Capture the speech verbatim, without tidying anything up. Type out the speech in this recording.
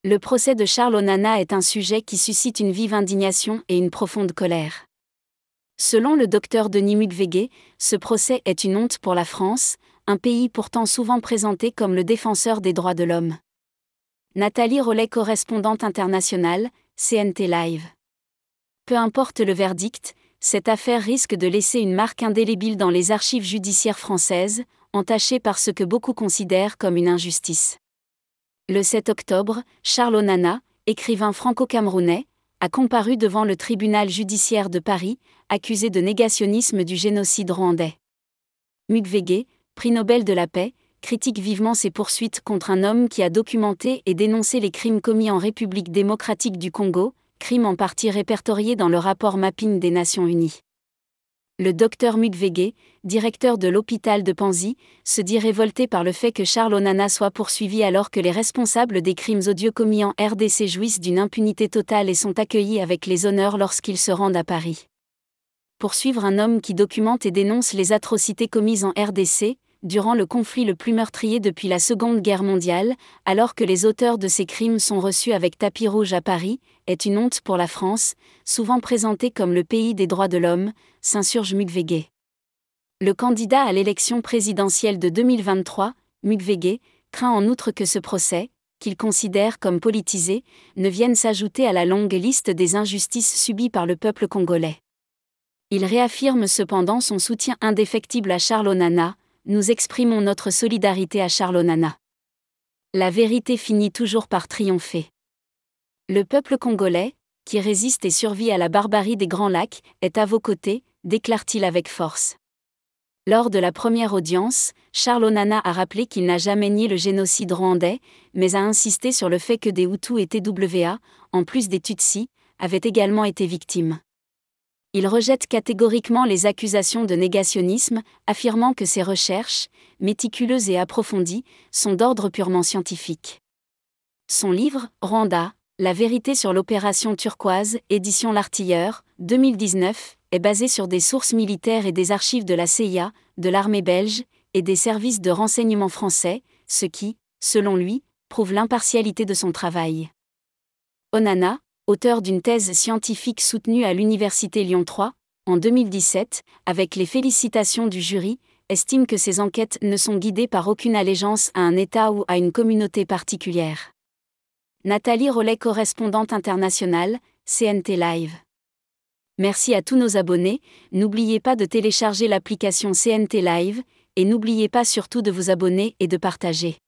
Le procès de Charles Onana est un sujet qui suscite une vive indignation et une profonde colère. Selon le docteur Denis Mukwege, ce procès est une honte pour la France, un pays pourtant souvent présenté comme le défenseur des droits de l'homme. Nathalie Rollet, correspondante internationale, C N T Live. Peu importe le verdict, cette affaire risque de laisser une marque indélébile dans les archives judiciaires françaises, entachée par ce que beaucoup considèrent comme une injustice. Le sept octobre, Charles Onana, écrivain franco-camerounais, a comparu devant le tribunal judiciaire de Paris, accusé de négationnisme du génocide rwandais. Mukwege, prix Nobel de la paix, critique vivement ces poursuites contre un homme qui a documenté et dénoncé les crimes commis en République démocratique du Congo, crimes en partie répertoriés dans le rapport Mapping des Nations Unies. Le docteur Mukwege, directeur de l'hôpital de Panzi, se dit révolté par le fait que Charles Onana soit poursuivi alors que les responsables des crimes odieux commis en R D C jouissent d'une impunité totale et sont accueillis avec les honneurs lorsqu'ils se rendent à Paris. Poursuivre un homme qui documente et dénonce les atrocités commises en R D C, durant le conflit le plus meurtrier depuis la Seconde Guerre mondiale, alors que les auteurs de ces crimes sont reçus avec tapis rouge à Paris, est une honte pour la France, souvent présentée comme le pays des droits de l'homme, s'insurge Mukwege. Le candidat à l'élection présidentielle de deux mille vingt-trois, Mukwege, craint en outre que ce procès, qu'il considère comme politisé, ne vienne s'ajouter à la longue liste des injustices subies par le peuple congolais. Il réaffirme cependant son soutien indéfectible à Charles Onana. Nous exprimons notre solidarité à Charles Onana. La vérité finit toujours par triompher. Le peuple congolais, qui résiste et survit à la barbarie des Grands Lacs, est à vos côtés, déclare-t-il avec force. Lors de la première audience, Charles Onana a rappelé qu'il n'a jamais nié le génocide rwandais, mais a insisté sur le fait que des Hutus et T W A, en plus des Tutsis, avaient également été victimes. Il rejette catégoriquement les accusations de négationnisme, affirmant que ses recherches, méticuleuses et approfondies, sont d'ordre purement scientifique. Son livre, Rwanda, La vérité sur l'opération turquoise, édition L'Artilleur, deux mille dix-neuf, est basé sur des sources militaires et des archives de la C I A, de l'armée belge, et des services de renseignement français, ce qui, selon lui, prouve l'impartialité de son travail. Onana, auteur d'une thèse scientifique soutenue à l'Université Lyon trois, en deux mille dix-sept, avec les félicitations du jury, estime que ces enquêtes ne sont guidées par aucune allégeance à un État ou à une communauté particulière. Nathalie Rollet, correspondante internationale, C N T Live. Merci à tous nos abonnés, n'oubliez pas de télécharger l'application C N T Live, et n'oubliez pas surtout de vous abonner et de partager.